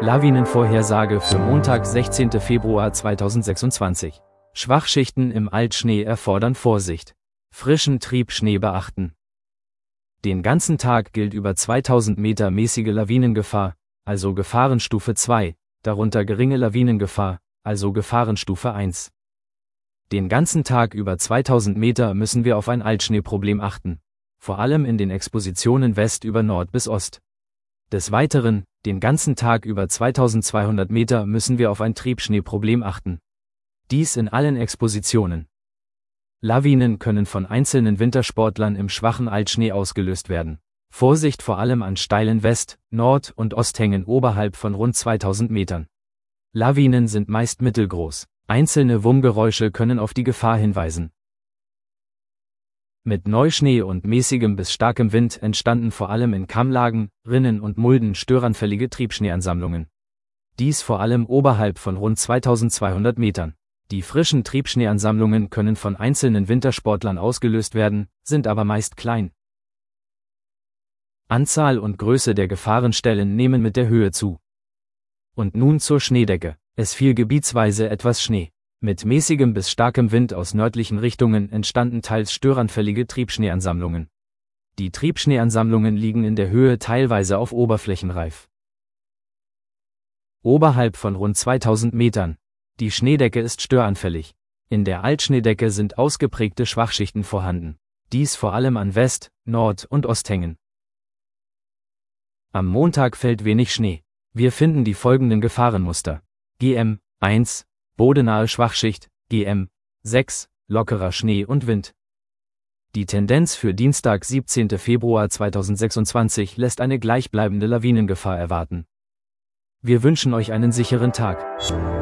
Lawinenvorhersage für Montag, 16. Februar 2026. Schwachschichten im Altschnee erfordern Vorsicht. Frischen Triebschnee beachten. Den ganzen Tag gilt über 2000 Meter mäßige Lawinengefahr, also Gefahrenstufe 2, darunter geringe Lawinengefahr, also Gefahrenstufe 1. Den ganzen Tag über 2000 Meter müssen wir auf ein Altschneeproblem achten, vor allem in den Expositionen West über Nord bis Ost. Des Weiteren, den ganzen Tag über 2200 Meter müssen wir auf ein Triebschneeproblem achten. Dies in allen Expositionen. Lawinen können von einzelnen Wintersportlern im schwachen Altschnee ausgelöst werden. Vorsicht vor allem an steilen West-, Nord- und Osthängen oberhalb von rund 2000 Metern. Lawinen sind meist mittelgroß. Einzelne Wummgeräusche können auf die Gefahr hinweisen. Mit Neuschnee und mäßigem bis starkem Wind entstanden vor allem in Kammlagen, Rinnen und Mulden störanfällige Triebschneeansammlungen. Dies vor allem oberhalb von rund 2200 Metern. Die frischen Triebschneeansammlungen können von einzelnen Wintersportlern ausgelöst werden, sind aber meist klein. Anzahl und Größe der Gefahrenstellen nehmen mit der Höhe zu. Und nun zur Schneedecke. Es fiel gebietsweise etwas Schnee. Mit mäßigem bis starkem Wind aus nördlichen Richtungen entstanden teils störanfällige Triebschneeansammlungen. Die Triebschneeansammlungen liegen in der Höhe teilweise auf Oberflächenreif. Oberhalb von rund 2000 Metern. Die Schneedecke ist störanfällig. In der Altschneedecke sind ausgeprägte Schwachschichten vorhanden. Dies vor allem an West-, Nord- und Osthängen. Am Montag fällt wenig Schnee. Wir finden die folgenden Gefahrenmuster. GM 1, bodenahe Schwachschicht, GM 6, lockerer Schnee und Wind. Die Tendenz für Dienstag, 17. Februar 2026 lässt eine gleichbleibende Lawinengefahr erwarten. Wir wünschen euch einen sicheren Tag.